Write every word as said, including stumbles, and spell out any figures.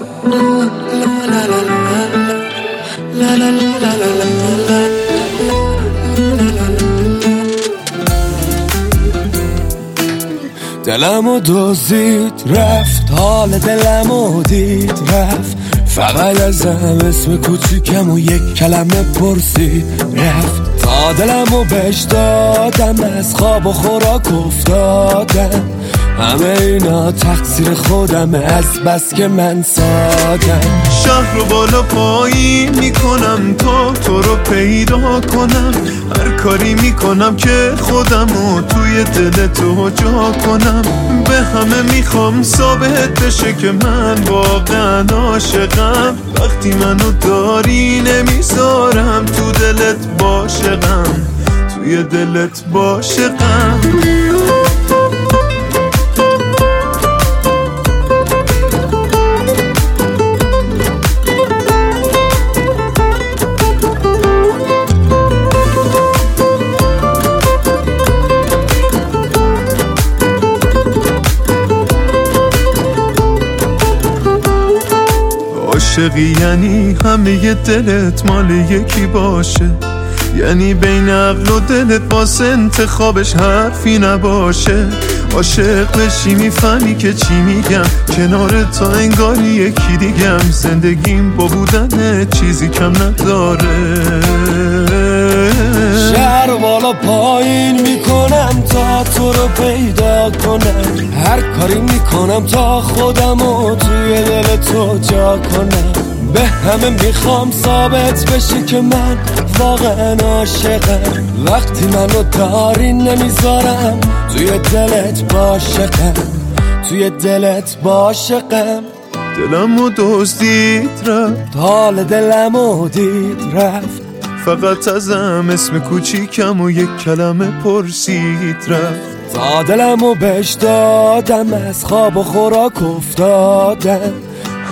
دلمو دزدید رفت، حال دلمو دید رفت، فقط ازم اسم کوچیکم و یک کلمه پرسید رفت. تا دلمو بهش دادم، از خواب و خوراک افتادم، همه اینا تقصیر خودمه از بس که من سادم. شهر رو بالا پایین میکنم تا تو رو پیدا کنم، هر کاری میکنم که خودمو توی دل تو جا کنم. به همه میخوام ثابت بشه که من واقعا عاشقم، وقتی منو داری نمیذارم تو دلت باشقم، توی دلت باشقم. عاشقی یعنی همه دلت مال یکی باشه، یعنی بین عقل و دلت واسه انتخابش حرفی نباشه. عاشق بشی میفهمی که چی میگم، کنار تا انگاری یکی دیگم، زندگیم با بودن چیزی کم نداره. شهر بالا پایین میکنم تا تو رو پیدا کنم، هر کاری میکنم تا خودمو توی دل تو جا کنم. به همه میخوام ثابت بشه که من واقعا عاشقم، وقتی منو داری نمیذارم توی دلت باشقم، توی دلت باشقم. دلمو دزدید رفت، حال دلمو دید رفت، فقط ازم اسم کوچیکم و یک کلمه پرسید رفت. تا دلمو بهش دادم، از خواب و خوراک افتادم،